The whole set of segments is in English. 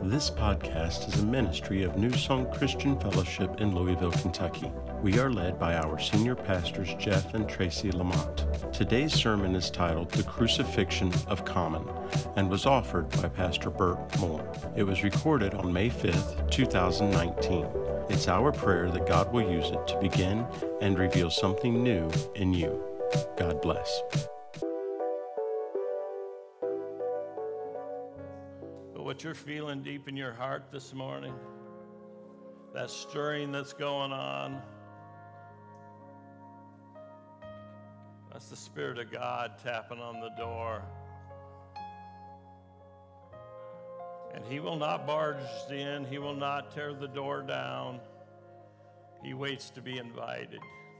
This podcast is a ministry of New Song Christian Fellowship in Louisville, Kentucky. We are led by our senior pastors, Jeff and Tracy Lamont. Today's sermon is titled The Crucifixion of Common and was offered by Pastor Burt Moore. It was recorded on May 5th, 2019. It's our prayer that God will use it to begin and reveal something new in you. God bless. What you're feeling deep in your heart this morning, that stirring that's going on, that's the Spirit of God tapping on the door. And He will not barge in. He will not tear the door down. He waits to be invited.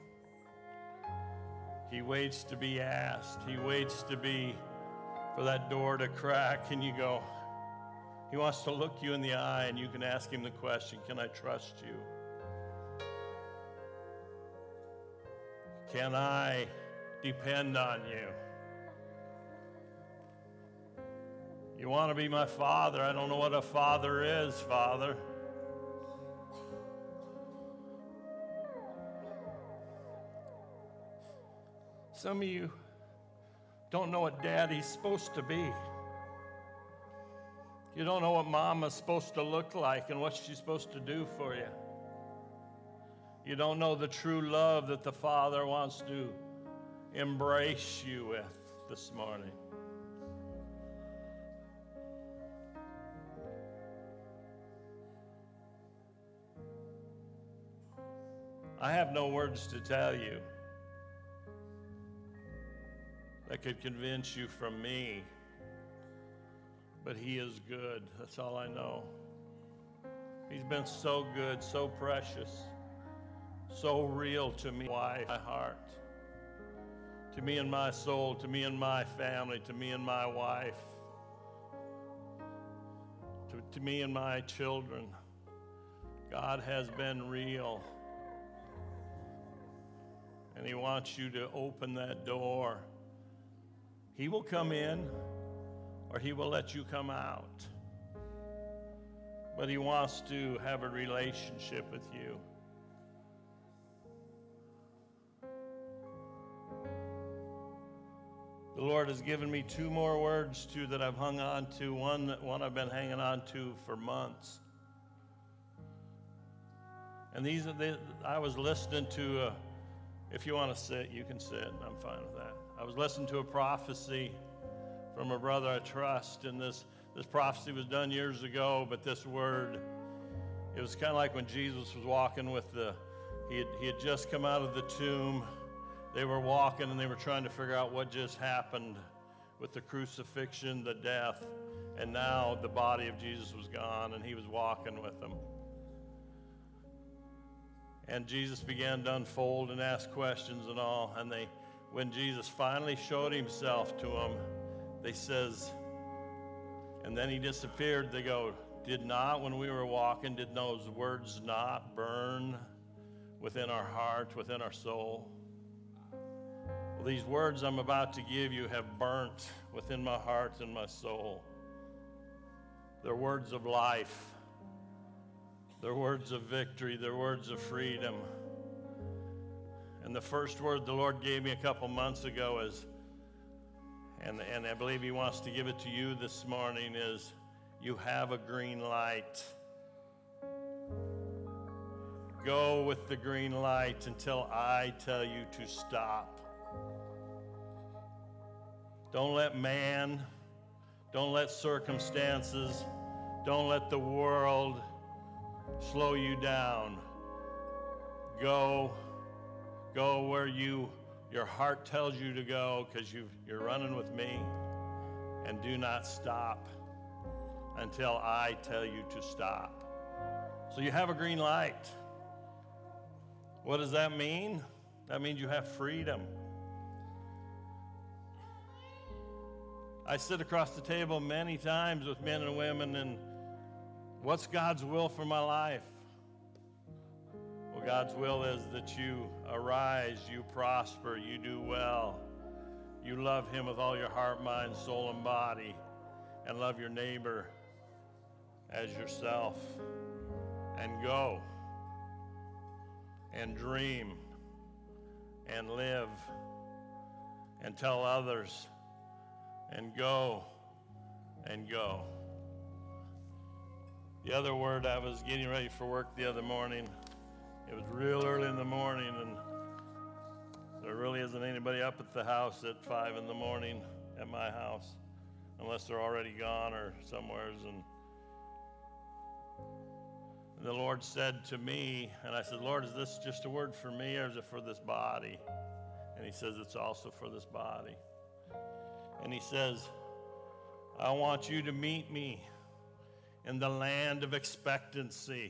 He waits to be asked. He waits for that door to crack and you go. He wants to look you in the eye and you can ask Him the question, can I trust you? Can I depend on you? You want to be my Father? I don't know what a father is, Father. Some of you don't know what Daddy's supposed to be. You don't know what Mama's supposed to look like and what she's supposed to do for you. You don't know the true love that the Father wants to embrace you with this morning. I have no words to tell you that could convince you from me. But He is good. That's all I know. He's been so good, so precious, so real to me, my heart, to me and my soul, to me and my family, to me and my wife, to me and my children. God has been real. And He wants you to open that door. He will come in, or He will let you come out. But He wants to have a relationship with you. The Lord has given me two more words too that I've hung on to. One I've been hanging on to for months. And I was listening to if you want to sit, you can sit. I'm fine with that. I was listening to a prophecy from a brother I trust, and this prophecy was done years ago, but this word, it was kind of like when Jesus was walking with he had just come out of the tomb. They were walking and they were trying to figure out what just happened with the crucifixion, the death, and now the body of Jesus was gone and He was walking with them. And Jesus began to unfold and ask questions and all, and when Jesus finally showed Himself to them, they says, and then He disappeared. They go, when we were walking, did those words not burn within our heart, within our soul? Well, these words I'm about to give you have burnt within my heart and my soul. They're words of life. They're words of victory. They're words of freedom. And the first word the Lord gave me a couple months ago is, and I believe He wants to give it to you this morning, is you have a green light. Go with the green light until I tell you to stop. Don't let man, don't let circumstances, don't let the world slow you down. Go where your heart tells you to go, because you're running with me, and do not stop until I tell you to stop. So you have a green light. What does that mean? That means you have freedom. I sit across the table many times with men and women, and what's God's will for my life? Well, God's will is that you arise, you prosper, you do well, you love Him with all your heart, mind, soul, and body, and love your neighbor as yourself and go and dream and live and tell others and go and go. The other word, I was getting ready for work the other morning. It was real early in the morning, and there really isn't anybody up at the house at 5 in the morning at my house, unless they're already gone or somewheres. And the Lord said to me, and I said, Lord, is this just a word for me, or is it for this body? And he says, it's also for this body. And he says, I want you to meet me in the land of expectancy.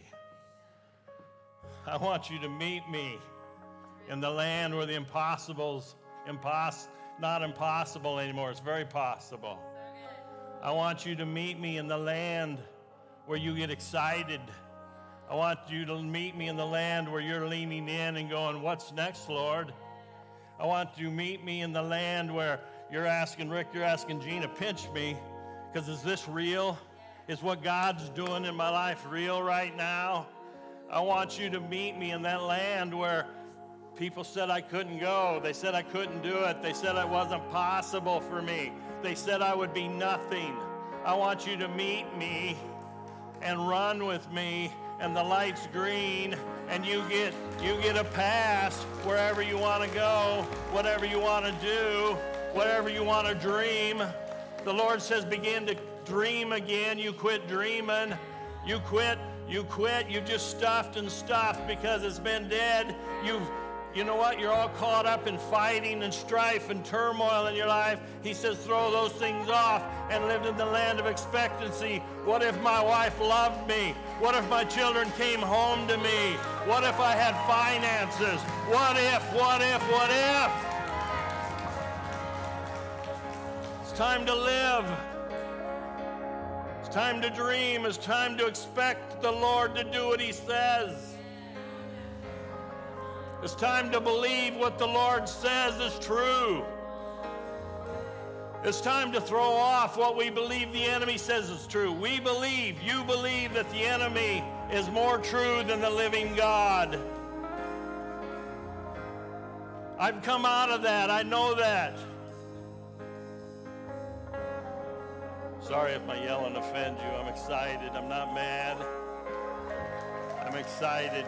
I want you to meet me in the land where the impossible's not impossible anymore. It's very possible. I want you to meet me in the land where you get excited. I want you to meet me in the land where you're leaning in and going, what's next, Lord? I want you to meet me in the land where you're asking Rick, you're asking Gina, pinch me, because is this real? Is what God's doing in my life real right now? I want you to meet me in that land where people said I couldn't go. They said I couldn't do it. They said it wasn't possible for me. They said I would be nothing. I want you to meet me and run with me, and the light's green, and you get a pass wherever you want to go, whatever you want to do, whatever you want to dream. The Lord says begin to dream again. You quit dreaming. You quit. You just stuffed and stuffed because it's been dead. You know what? You're all caught up in fighting and strife and turmoil in your life. He says throw those things off and live in the land of expectancy. What if my wife loved me? What if my children came home to me? What if I had finances? What if? It's time to live. It's time to dream. It's time to expect the Lord to do what he says. It's time to believe what the Lord says is true. It's time to throw off what we believe the enemy says is true. You believe that the enemy is more true than the living God. I've come out of that. I know that. Sorry if my yelling offends you. I'm excited. I'm not mad. I'm excited.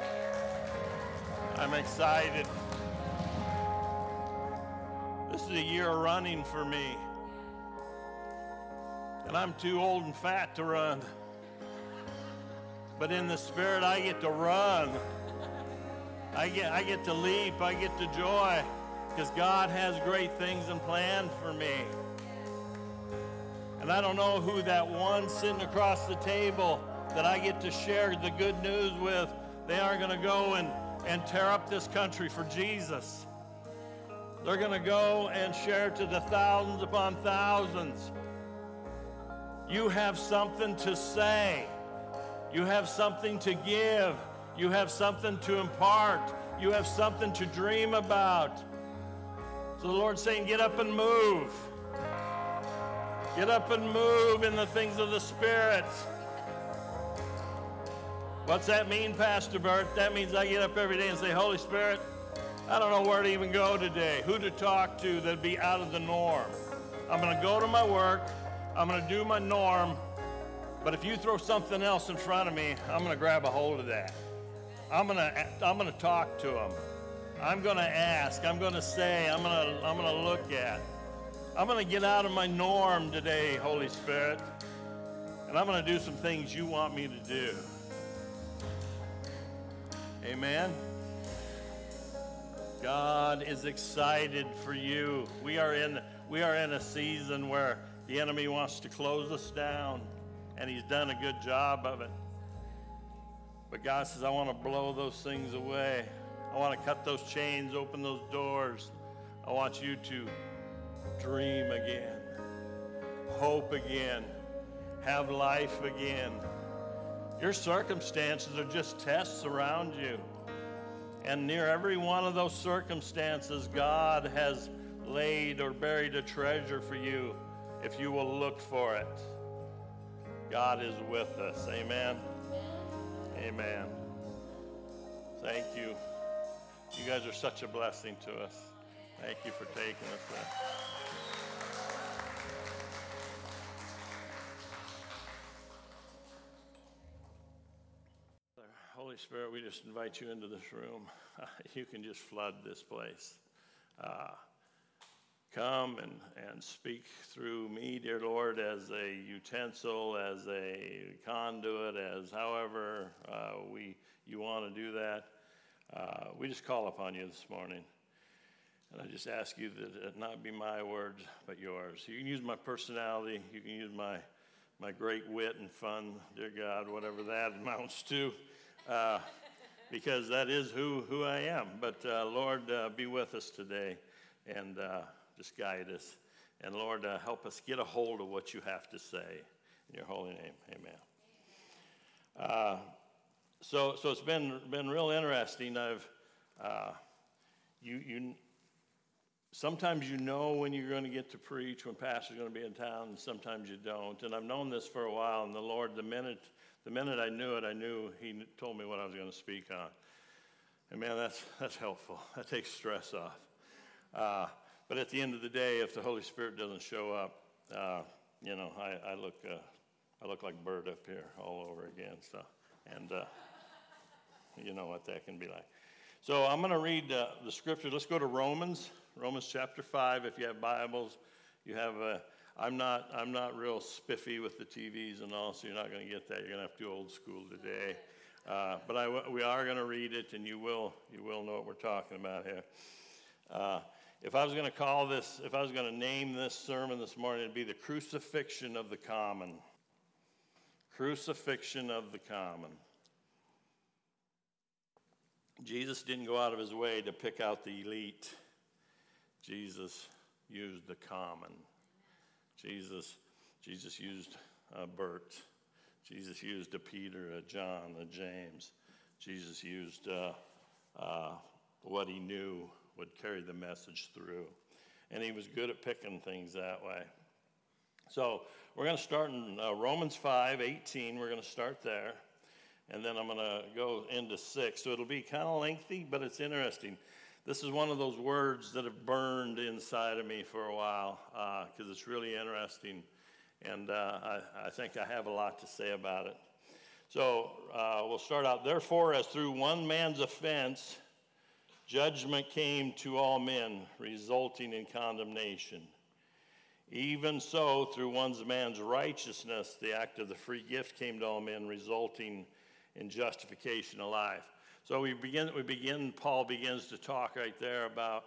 I'm excited. This is a year running for me. And I'm too old and fat to run. But in the Spirit, I get to run. I get to leap. I get to joy. Because God has great things in plan for me. And I don't know who that one sitting across the table that I get to share the good news with. They aren't going to go and tear up this country for Jesus. They're going to go and share to the thousands upon thousands. You have something to say. You have something to give. You have something to impart. You have something to dream about. So the Lord's saying, get up and move. Get up and move in the things of the Spirit. What's that mean, Pastor Bert? That means I get up every day and say, Holy Spirit, I don't know where to even go today, who to talk to that'd be out of the norm. I'm going to go to my work. I'm going to do my norm. But if you throw something else in front of me, I'm going to grab a hold of that. I'm going to talk to them. I'm going to ask. I'm going to say. I'm going to look at. I'm going to get out of my norm today, Holy Spirit. And I'm going to do some things you want me to do. Amen. God is excited for you. We are in a season where the enemy wants to close us down, and he's done a good job of it. But God says, I want to blow those things away. I want to cut those chains, open those doors. I want you to dream again, hope again, have life again. Your circumstances are just tests around you. And near every one of those circumstances, God has laid or buried a treasure for you if you will look for it. God is with us. Amen. Amen. Thank you. You guys are such a blessing to us. Thank you for taking us there. Holy Spirit, we just invite you into this room. You can just flood this place. Come and speak through me, dear Lord, as a utensil, as a conduit, as however you want to do that. We just call upon you this morning. And I just ask you that it not be my words, but yours. You can use my personality. You can use my great wit and fun, dear God, whatever that amounts to, because that is who I am. But Lord, be with us today and just guide us. And Lord, help us get a hold of what you have to say. In your holy name, amen. So it's been real interesting. Sometimes you know when you're going to get to preach, when pastor's going to be in town, and sometimes you don't. And I've known this for a while, and the Lord, the minute I knew it, I knew he told me what I was going to speak on. And man, that's helpful. That takes stress off. But at the end of the day, if the Holy Spirit doesn't show up, I look like Bert up here all over again. So, and you know what that can be like. So I'm going to read the scripture. Let's go to Romans chapter 5. If you have Bibles, you have. I'm not real spiffy with the TVs and all, so you're not going to get that. You're going to have to do old school today. But we are going to read it, and you will know what we're talking about here. If I was going to name this sermon this morning, it'd be the crucifixion of the common. Crucifixion of the common. Jesus didn't go out of his way to pick out the elite. Jesus used the common. Jesus used Bert. Jesus used a Peter, a John, a James. Jesus used what he knew would carry the message through. And he was good at picking things that way. So we're going to start in Romans 5:18. We're going to start there. And then I'm going to go into 6. So it'll be kind of lengthy, but it's interesting. This is one of those words that have burned inside of me for a while because it's really interesting. And I think I have a lot to say about it. So we'll start out. Therefore, as through one man's offense, judgment came to all men, resulting in condemnation. Even so, through one man's righteousness, the act of the free gift came to all men, resulting in justification of life. So Paul begins to talk right there about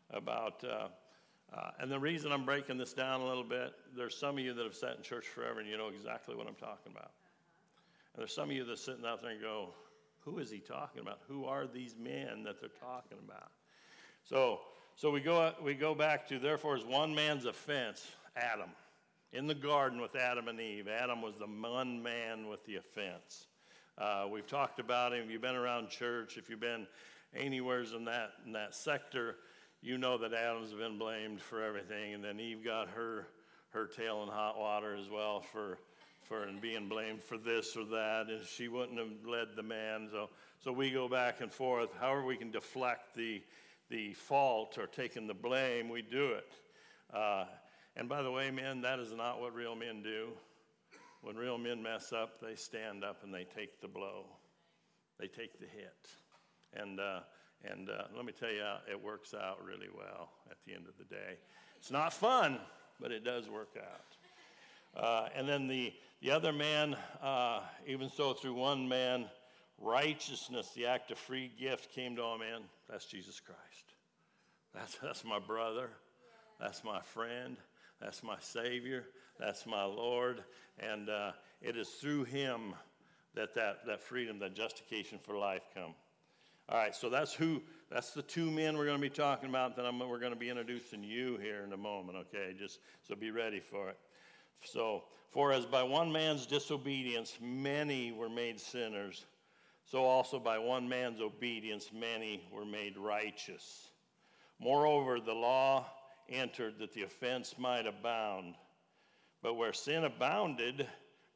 and the reason I'm breaking this down a little bit, there's some of you that have sat in church forever and you know exactly what I'm talking about. And there's some of you that are sitting out there and go, who is he talking about? Who are these men that they're talking about? So we go back to, therefore, is one man's offense, Adam. In the garden with Adam and Eve, Adam was the one man with the offense. We've talked about him. If you've been around church, if you've been anywhere in that sector, you know that Adam's been blamed for everything, and then Eve got her tail in hot water as well for being blamed for this or that, and she wouldn't have led the man. So we go back and forth. However we can deflect the fault or taking the blame, we do it. And by the way, men, that is not what real men do. When real men mess up, they stand up and they take the blow. They take the hit. And let me tell you, it works out really well at the end of the day. It's not fun, but it does work out. And then the other man, even so through one man, righteousness, the act of free gift came to all men. That's Jesus Christ. That's my brother. That's my friend. That's my Savior. That's my Lord. And it is through him that freedom, that justification for life come. All right, so that's the two men we're going to be talking about. Then we're going to be introducing you here in a moment, okay? Just so be ready for it. So, for as by one man's disobedience many were made sinners, so also by one man's obedience many were made righteous. Moreover, the law entered that the offense might abound. But where sin abounded,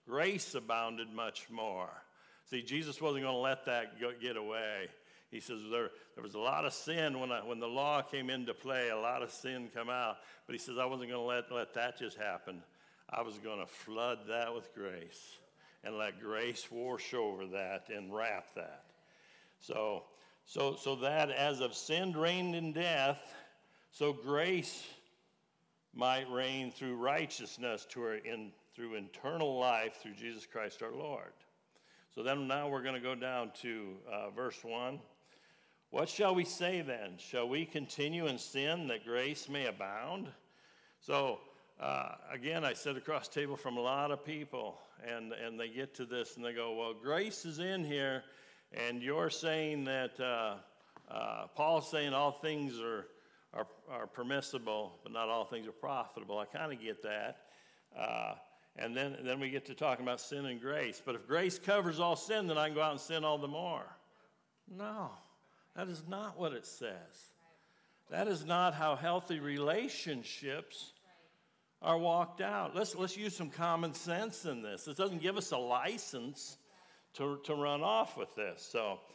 grace abounded much more. See, Jesus wasn't going to let that get away. He says there was a lot of sin when the law came into play, a lot of sin come out. But he says, I wasn't going to let that just happen. I was going to flood that with grace and let grace wash over that and wrap that. So that as of sin reigned in death, so grace might reign through righteousness through eternal life through Jesus Christ our Lord. So then now we're going to go down to verse 1. What shall we say then? Shall we continue in sin that grace may abound? So again, I sit across the table from a lot of people, and they get to this and they go, well, grace is in here, and you're saying that Paul's saying all things are permissible, but not all things are profitable. I kind of get that. And then we get to talking about sin and grace. But if grace covers all sin, then I can go out and sin all the more. No, that is not what it says. That is not how healthy relationships are walked out. Let's use some common sense in this. This doesn't give us a license to run off with this.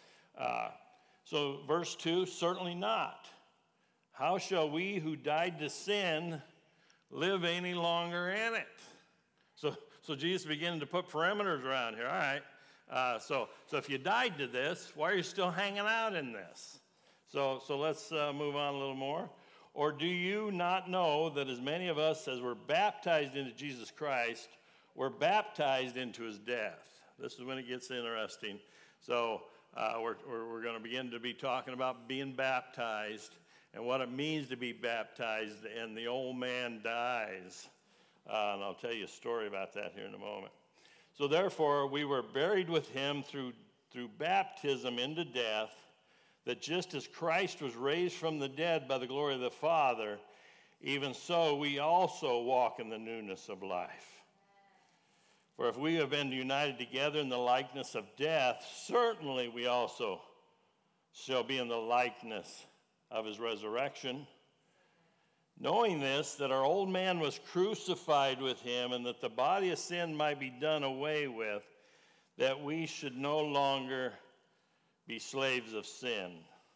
So verse 2, certainly not. How shall we who died to sin live any longer in it? So Jesus beginning to put parameters around here. All right. So if you died to this, why are you still hanging out in this? So let's move on a little more. Or do you not know that as many of us as were baptized into Jesus Christ were baptized into his death? This is when it gets interesting. So we're going to begin to be talking about being baptized and what it means to be baptized, and the old man dies. And I'll tell you a story about that here in a moment. So therefore, we were buried with him through baptism into death, that just as Christ was raised from the dead by the glory of the Father, even so we also walk in the newness of life. For if we have been united together in the likeness of death, certainly we also shall be in the likeness of his resurrection. Knowing this, that our old man was crucified with him, and that the body of sin might be done away with, that we should no longer be slaves of sin.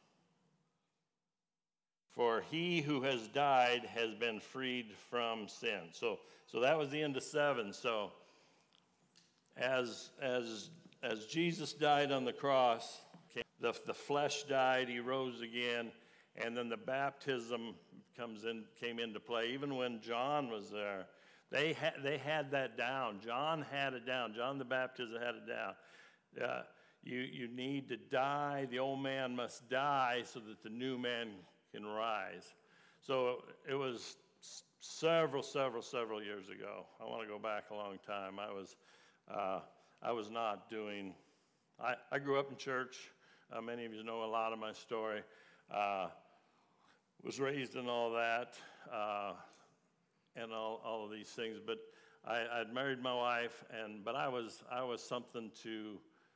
For he who has died has been freed from sin. So that was the end of 7. So as Jesus died on the cross, the flesh died, he rose again, and then the baptism came into play. Even when John was there, they had that down. John had it down. John the Baptist had it down. You need to die. The old man must die so that the new man can rise. So it was several years ago. I want to go back a long time. I was not doing. I grew up in church. Many of you know a lot of my story. Was raised in all that and all of these things, but I'd married my wife, but I was something to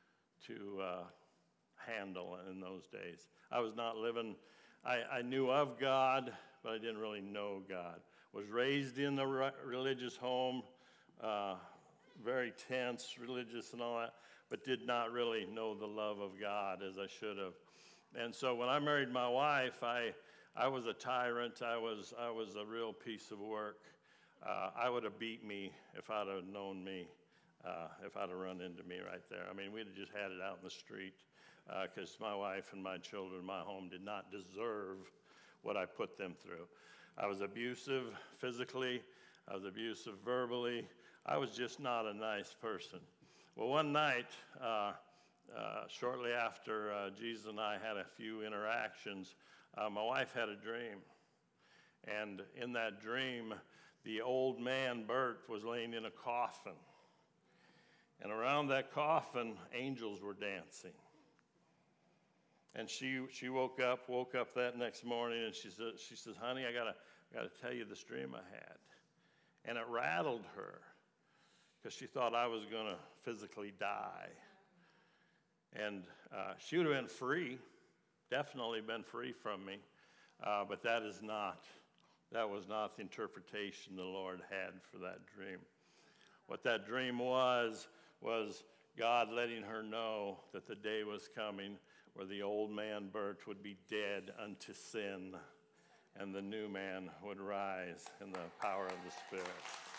handle in those days. I was not living. I knew of God, but I didn't really know God. Was raised in the religious home, very tense, religious and all that, but did not really know the love of God as I should have. And so when I married my wife, I was a tyrant. I was a real piece of work. I would have beat me if I'd have known me, if I'd have run into me right there. I mean, we'd have just had it out in the street because my wife and my children, my home, did not deserve what I put them through. I was abusive physically. I was abusive verbally. I was just not a nice person. Well, one night, shortly after Jesus and I had a few interactions, my wife had a dream. And in that dream, the old man, Bert, was laying in a coffin. And around that coffin, angels were dancing. And she woke up that next morning, and she says, honey, I gotta tell you this dream I had. And it rattled her because she thought I was going to physically die. And she would have been free, definitely been free from me, but that was not the interpretation the Lord had for that dream. What that dream was God letting her know that the day was coming where the old man Bert would be dead unto sin, and the new man would rise in the power of the Spirit.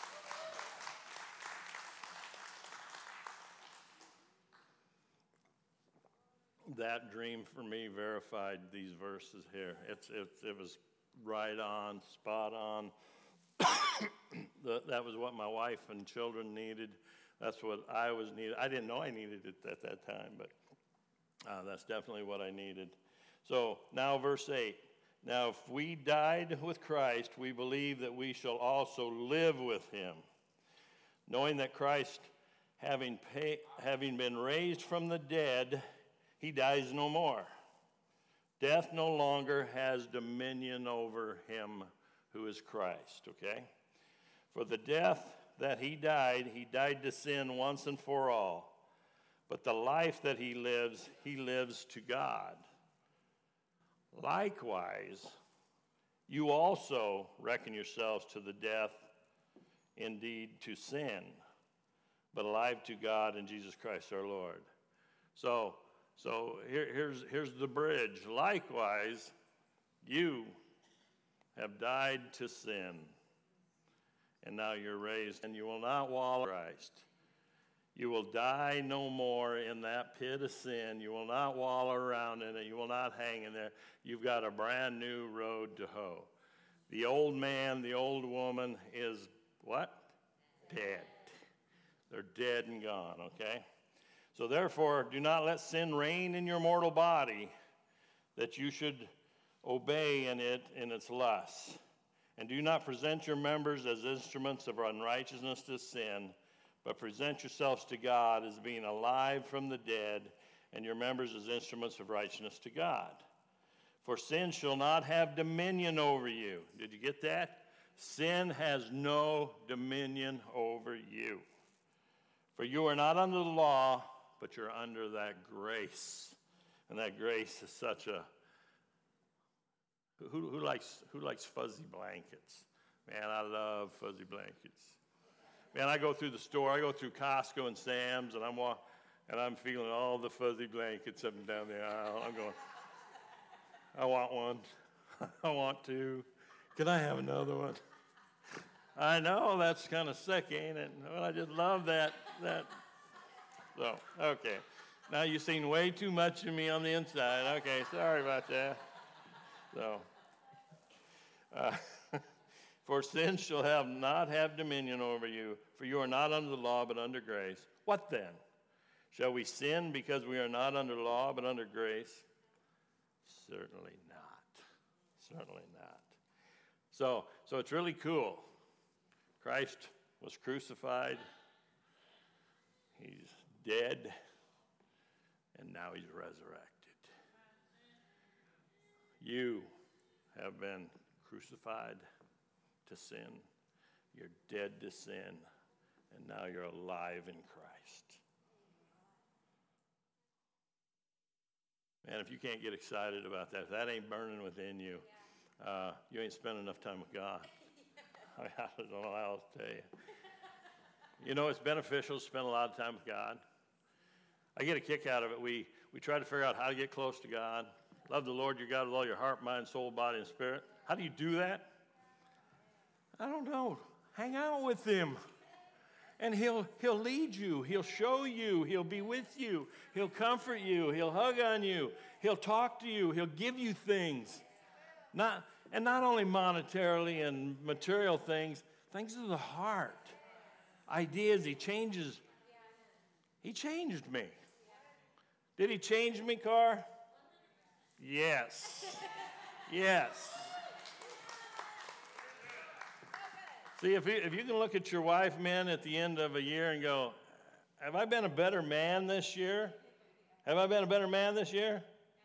That dream for me verified these verses here. It was right on, spot on. That was what my wife and children needed. That's what I was needed. I didn't know I needed it at that time, but that's definitely what I needed. So now verse 8. Now if we died with Christ, we believe that we shall also live with him, knowing that Christ, having been raised from the dead, he dies no more. Death no longer has dominion over him who is Christ, okay? For the death that he died to sin once and for all. But the life that he lives to God. Likewise, you also reckon yourselves to the death, indeed to sin, but alive to God in Jesus Christ our Lord. So here's the bridge. Likewise, you have died to sin, and now you're raised, and you will not wallow in Christ. You will die no more in that pit of sin. You will not wallow around in it. You will not hang in there. You've got a brand new road to hoe. The old man, the old woman is what? Dead. They're dead and gone, okay? So therefore, do not let sin reign in your mortal body, that you should obey in it in its lusts. And do not present your members as instruments of unrighteousness to sin, but present yourselves to God as being alive from the dead, and your members as instruments of righteousness to God. For sin shall not have dominion over you. Did you get that? Sin has no dominion over you. For you are not under the law, but you're under that grace. And that grace is such a... Who likes fuzzy blankets? Man, I love fuzzy blankets. Man, I go through the store. I go through Costco and Sam's, and I'm feeling all the fuzzy blankets up and down the aisle. I'm going, I want one. I want two. Can I have another one? I know that's kind of sick, ain't it? Well, I just love that. So, okay. Now you've seen way too much of me on the inside. Okay, sorry about that. So, for sin shall not have dominion over you, for you are not under the law, but under grace. What then? Shall we sin because we are not under law, but under grace? Certainly not. Certainly not. So it's really cool. Christ was crucified. He's dead. And now he's resurrected. You have been crucified to sin. You're dead to sin. And now you're alive in Christ. Man, if you can't get excited about that, if that ain't burning within you, you ain't spending enough time with God. I don't know how else to tell you. You know, it's beneficial to spend a lot of time with God. I get a kick out of it. We try to figure out how to get close to God. Love the Lord your God with all your heart, mind, soul, body, and spirit. How do you do that? I don't know. Hang out with him. And he'll lead you. He'll show you. He'll be with you. He'll comfort you. He'll hug on you. He'll talk to you. He'll give you things. Not only monetarily and material things of the heart. Ideas. He changed me. Did he change me, Carr? Yes. Yes. See, if you can look at your wife, men, at the end of a year and go, have I been a better man this year? Have I been a better man this year?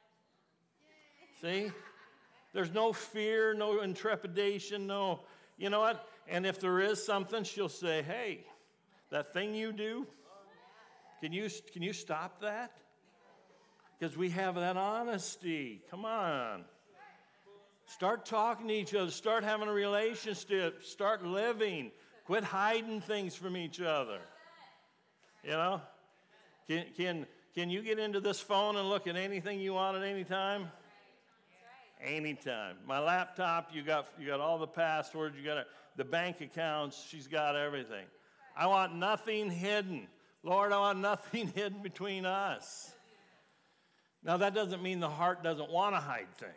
See? There's no fear, no intrepidation, no, you know what? And if there is something, she'll say, hey, that thing you do, can you stop that? Because we have that honesty. Come on. Start talking to each other. Start having a relationship. Start living. Quit hiding things from each other. You know? Can you get into this phone and look at anything you want at any time? Anytime. My laptop, you got all the passwords, you got the bank accounts, she's got everything. I want nothing hidden. Lord, I want nothing hidden between us. Now, that doesn't mean the heart doesn't want to hide things.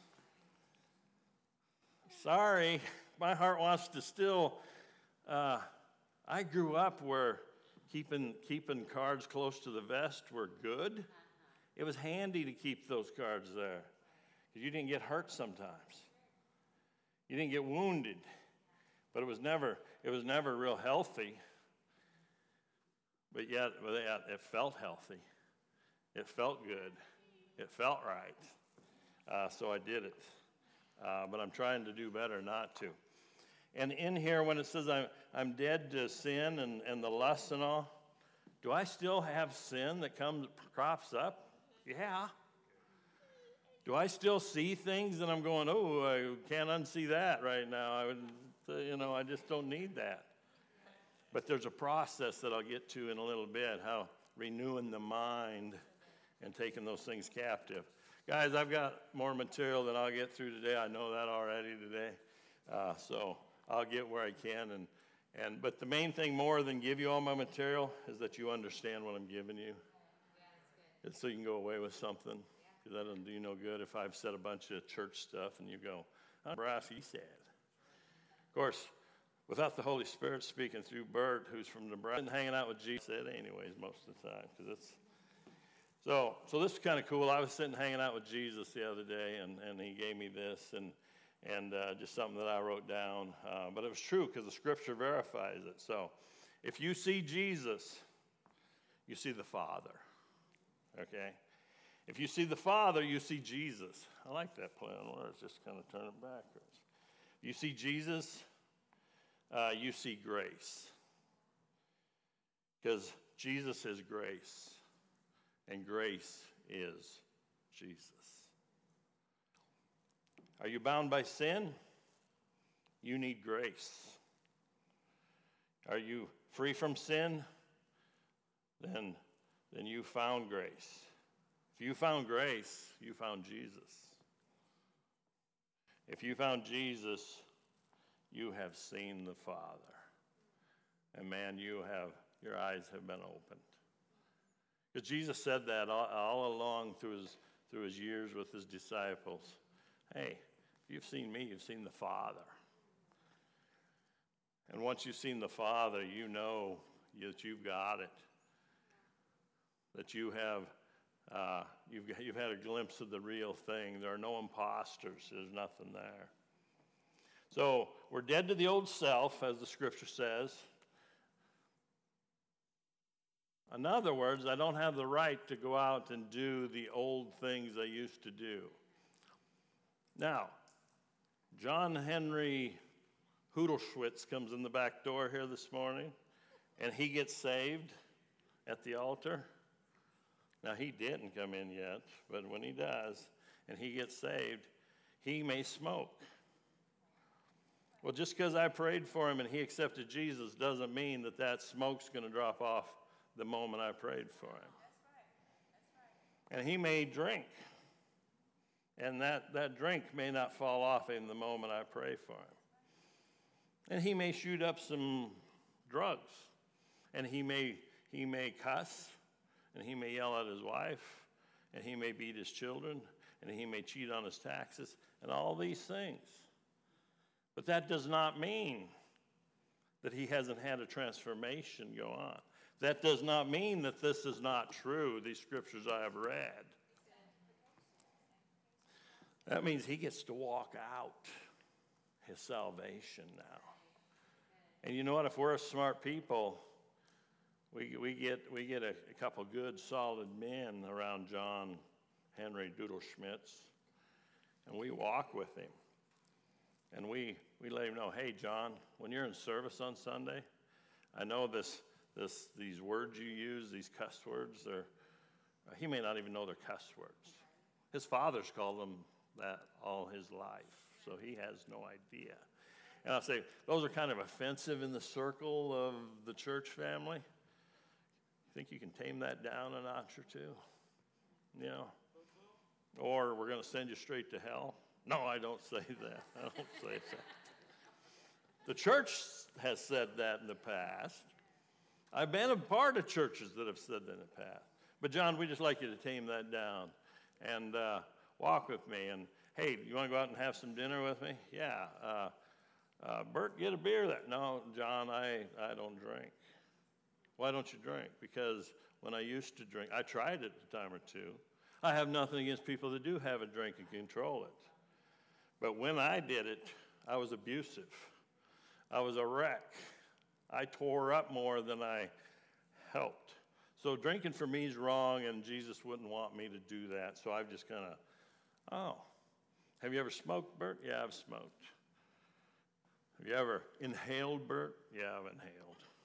Sorry, my heart wants to still. I grew up where keeping cards close to the vest were good. It was handy to keep those cards there because you didn't get hurt sometimes. You didn't get wounded, but it was never real healthy. But yet it felt healthy. It felt good. It felt right. So I did it. But I'm trying to do better not to. And in here, when it says I'm dead to sin and the lusts and all, do I still have sin that crops up? Yeah. Do I still see things and I'm going, oh, I can't unsee that right now. I just don't need that. But there's a process that I'll get to in a little bit, how renewing the mind and taking those things captive. Guys, I've got more material than I'll get through today. I know that already today. So I'll get where I can. But the main thing more than give you all my material is that you understand what I'm giving you. It's so you can go away with something. Because that doesn't do you no good if I've said a bunch of church stuff and you go, Nebraska, he said. Of course, without the Holy Spirit speaking through Bert, who's from Nebraska, and hanging out with Jesus anyways most of the time. Because it's so this is kind of cool. I was sitting hanging out with Jesus the other day, and he gave me this, and just something that I wrote down. But it was true because the Scripture verifies it. So if you see Jesus, you see the Father. Okay? If you see the Father, you see Jesus. I like that play on words. Just kind of turn it backwards. If you see Jesus, you see grace. Because Jesus is grace. And grace is Jesus. Are you bound by sin? You need grace. Are you free from sin? Then you found grace. If you found grace, you found Jesus. If you found Jesus, you have seen the Father. And man, your eyes have been opened. Because Jesus said that all along through his years with his disciples. Hey, if you've seen me, you've seen the Father. And once you've seen the Father, you know that you've got it. That you have, you've had a glimpse of the real thing. There are no imposters. There's nothing there. So we're dead to the old self, as the Scripture says. In other words, I don't have the right to go out and do the old things I used to do. Now, John Henry Hoodelschwitz comes in the back door here this morning, and he gets saved at the altar. Now, he didn't come in yet, but when he does, and he gets saved, he may smoke. Well, just because I prayed for him and he accepted Jesus doesn't mean that smoke's going to drop off the moment I prayed for him. That's right. And he may drink. And that drink may not fall off in the moment I pray for him. And he may shoot up some drugs. And he may cuss. And he may yell at his wife. And he may beat his children. And he may cheat on his taxes. And all these things. But that does not mean that he hasn't had a transformation go on. That does not mean that this is not true, these scriptures I have read. That means he gets to walk out his salvation now. And you know what? If we're a smart people, we get a couple good, solid men around John Henry Dudelschmitz, and we walk with him. And we let him know, hey, John, when you're in service on Sunday, I know these words you use, these cuss words, he may not even know they're cuss words. His father's called them that all his life, so he has no idea. And I'll say, those are kind of offensive in the circle of the church family. Think you can tame that down a notch or two? You know? Or we're going to send you straight to hell? No, I don't say that. I don't say that. The church has said that in the past. I've been a part of churches that have said that in the past. But John, we just like you to tame that down and walk with me. And hey, you want to go out and have some dinner with me? Yeah. Bert, get a beer. No, John, I don't drink. Why don't you drink? Because when I used to drink, I tried it a time or two. I have nothing against people that do have a drink and control it. But when I did it, I was abusive. I was a wreck. I tore up more than I helped. So drinking for me is wrong, and Jesus wouldn't want me to do that. So I've just kind of, have you ever smoked, Bert? Yeah, I've smoked. Have you ever inhaled, Bert? Yeah, I've inhaled.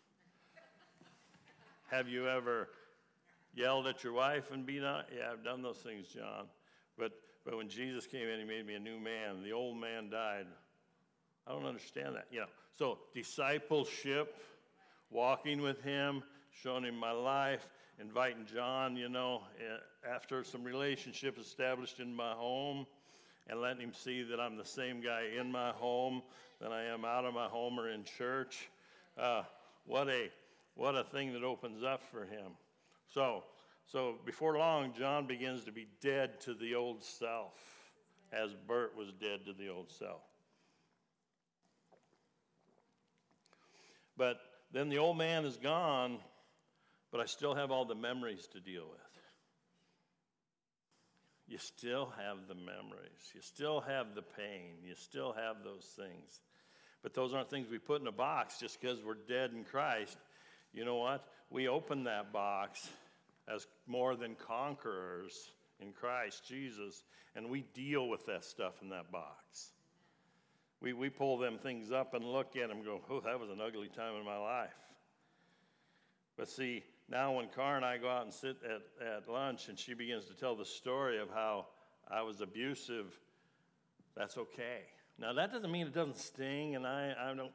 Have you ever yelled at your wife and beat on? Yeah, I've done those things, John. But when Jesus came in, he made me a new man. The old man died. I don't understand that. You know, so discipleship, walking with him, showing him my life, inviting John, you know, after some relationship established in my home, and letting him see that I'm the same guy in my home than I am out of my home or in church. What a thing that opens up for him. So before long, John begins to be dead to the old self, as Bert was dead to the old self. But then the old man is gone, but I still have all the memories to deal with. You still have the memories. You still have the pain. You still have those things. But those aren't things we put in a box just because we're dead in Christ. You know what? We open that box as more than conquerors in Christ Jesus, and we deal with that stuff in that box. We pull them things up and look at them and go, oh, that was an ugly time in my life. But see, now when Cara and I go out and sit at lunch and she begins to tell the story of how I was abusive, that's okay. Now, that doesn't mean it doesn't sting, and I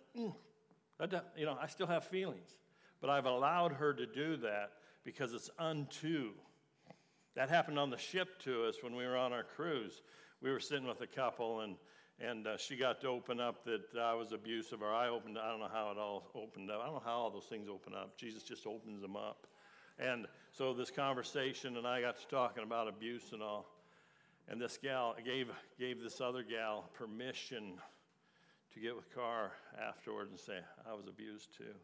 still have feelings. But I've allowed her to do that because it's unto. That happened on the ship to us when we were on our cruise. We were sitting with a couple, and she got to open up that I was abusive, or I don't know how it all opened up. I don't know how all those things open up. Jesus just opens them up. And so this conversation, and I got to talking about abuse and all. And this gal gave this other gal permission to get with Cara afterwards and say, I was abused too.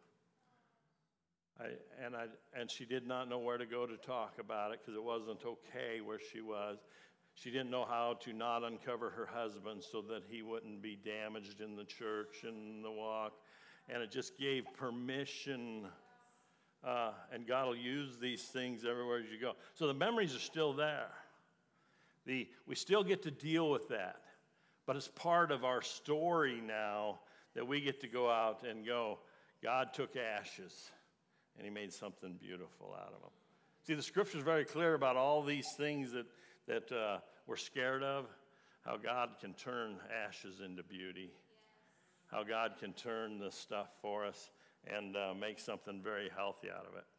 And she did not know where to go to talk about it because it wasn't okay where she was. She didn't know how to not uncover her husband so that he wouldn't be damaged in the church and the walk. And it just gave permission. And God will use these things everywhere as you go. So the memories are still there. We still get to deal with that. But it's part of our story now that we get to go out and go, God took ashes and he made something beautiful out of them. See, the scripture is very clear about all these things that we're scared of, how God can turn ashes into beauty, how God can turn this stuff for us and make something very healthy out of it.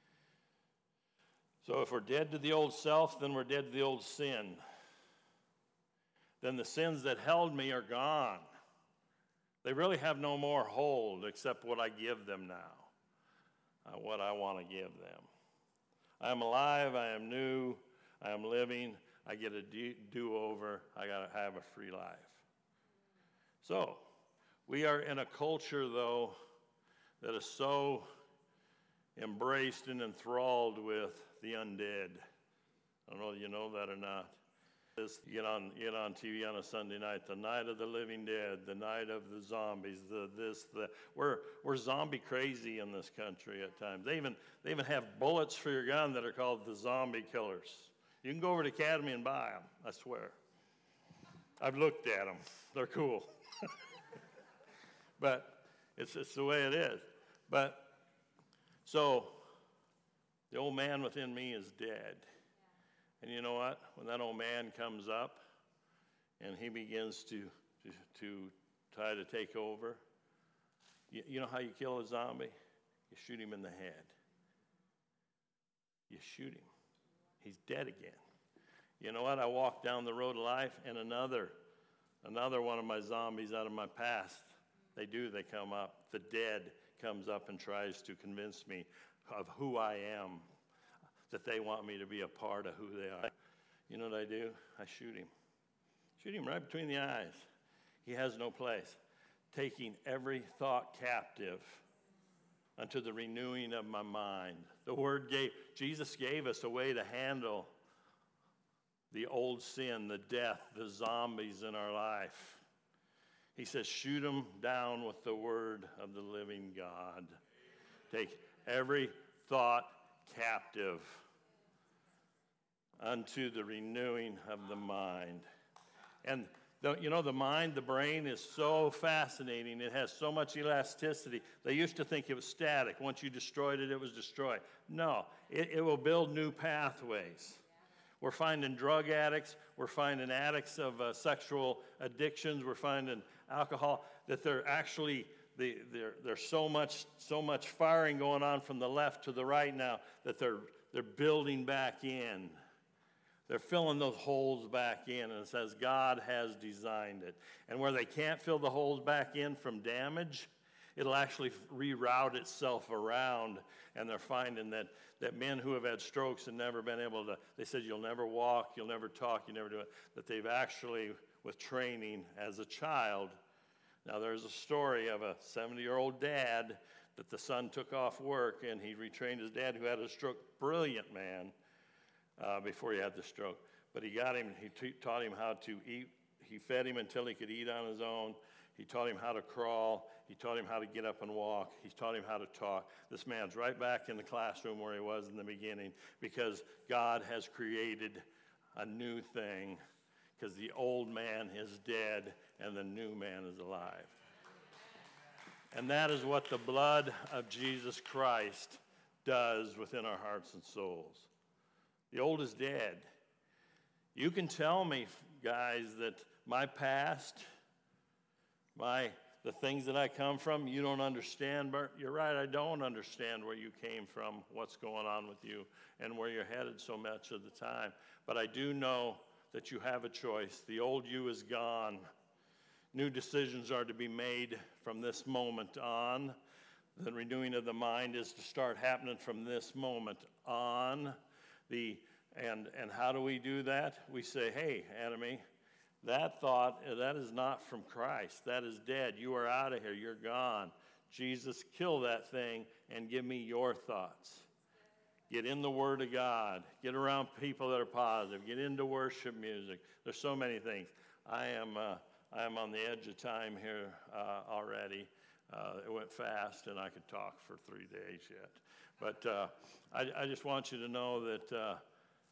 So if we're dead to the old self, then we're dead to the old sin. Then the sins that held me are gone. They really have no more hold except what I give them now, what I want to give them. I am alive, I am new, I am living, I get a do-over, I got to have a free life. So, we are in a culture, though, that is so embraced and enthralled with the undead. I don't know if you know that or not. You get on TV on a Sunday night, the night of the living dead, the night of the zombies, we're zombie crazy in this country at times. They even have bullets for your gun that are called the zombie killers. You can go over to Academy and buy them, I swear. I've looked at them. They're cool. But it's the way it is. But so the old man within me is dead. And you know what? When that old man comes up and he begins to try to take over. You know how you kill a zombie? You shoot him in the head. You shoot him. He's dead again. You know what? I walk down the road of life, and another one of my zombies out of my past, they come up. The dead comes up and tries to convince me of who I am, that they want me to be a part of who they are. You know what I do? I shoot him. Shoot him right between the eyes. He has no place. Taking every thought captive unto the renewing of my mind. Jesus gave us a way to handle the old sin, the death, the zombies in our life. He says, shoot them down with the word of the living God. Take every thought captive unto the renewing of the mind. And the mind, the brain is so fascinating. It has so much elasticity. They used to think it was static. Once you destroyed it, it was destroyed. No, it will build new pathways. We're finding drug addicts. We're finding addicts of sexual addictions. We're finding alcohol, that they're actually, there's so much firing going on from the left to the right now that they're building back in. They're filling those holes back in, and it says God has designed it. And where they can't fill the holes back in from damage, it'll actually reroute itself around. And they're finding that men who have had strokes and never been able to, they said you'll never walk, you'll never talk, you never do it, that they've actually, with training as a child. Now there's a story of a 70-year-old dad that the son took off work, and he retrained his dad who had a stroke. Brilliant man. Before he had the stroke. But he got him, he taught him how to eat. He fed him until he could eat on his own. He taught him how to crawl. He taught him how to get up and walk. He taught him how to talk. This man's right back in the classroom where he was in the beginning, because God has created a new thing, because the old man is dead and the new man is alive. And that is what the blood of Jesus Christ does within our hearts and souls. The old is dead. You can tell me, guys, that my past, the things that I come from, you don't understand. But you're right, I don't understand where you came from, what's going on with you, and where you're headed so much of the time. But I do know that you have a choice. The old you is gone. New decisions are to be made from this moment on. The renewing of the mind is to start happening from this moment on. And how do we do that? We say, hey, enemy, that thought, that is not from Christ. That is dead. You are out of here. You're gone. Jesus, kill that thing and give me your thoughts. Get in the Word of God. Get around people that are positive. Get into worship music. There's so many things. I am on the edge of time here already. It went fast, and I could talk for 3 days yet. But I just want you to know that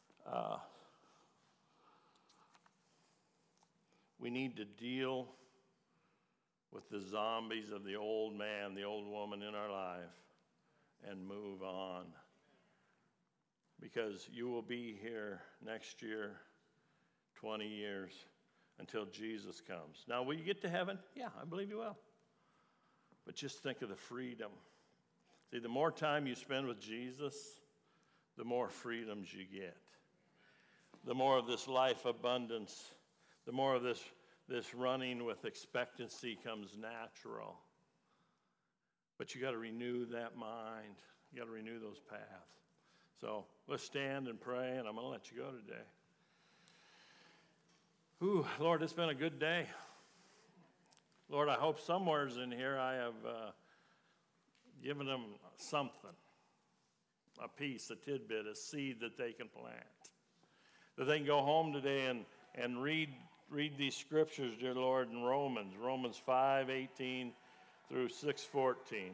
we need to deal with the zombies of the old man, the old woman in our life, and move on. Because you will be here next year, 20 years, until Jesus comes. Now, will you get to heaven? Yeah, I believe you will. But just think of the freedom. See, the more time you spend with Jesus, the more freedoms you get. The more of this life abundance, the more of this running with expectancy comes natural. But you got to renew that mind. You got to renew those paths. So let's stand and pray, and I'm going to let you go today. Ooh, Lord, it's been a good day. Lord, I hope somewheres in here I have given them something, a piece, a tidbit, a seed that they can plant. That they can go home today and read these scriptures, dear Lord, in Romans 5:18 through 6:14.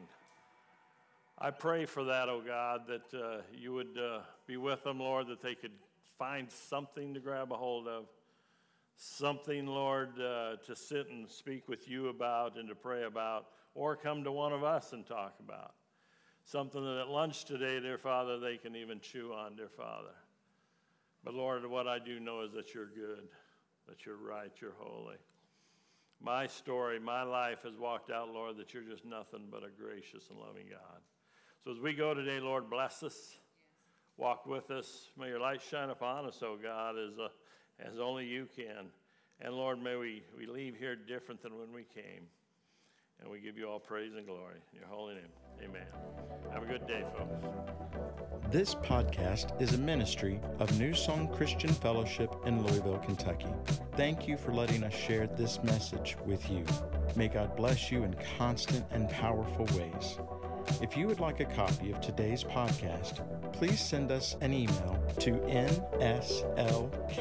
I pray for that, oh God, that you would be with them, Lord, that they could find something to grab a hold of, something, Lord, to sit and speak with you about and to pray about, or come to one of us and talk about. Something that at lunch today, dear Father, they can even chew on, dear Father. But Lord, what I do know is that you're good, that you're right, you're holy. my story, my life has walked out, Lord, that you're just nothing but a gracious and loving God. So as we go today, Lord, bless us. Walk with us. May your light shine upon us, oh God, as only you can. And Lord, may we leave here different than when we came. And we give you all praise and glory. In your holy name, amen. Have a good day, folks. This podcast is a ministry of New Song Christian Fellowship in Louisville, Kentucky. Thank you for letting us share this message with you. May God bless you in constant and powerful ways. If you would like a copy of today's podcast, please send us an email to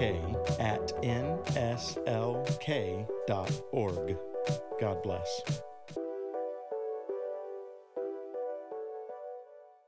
nslk@nslk.org. God bless.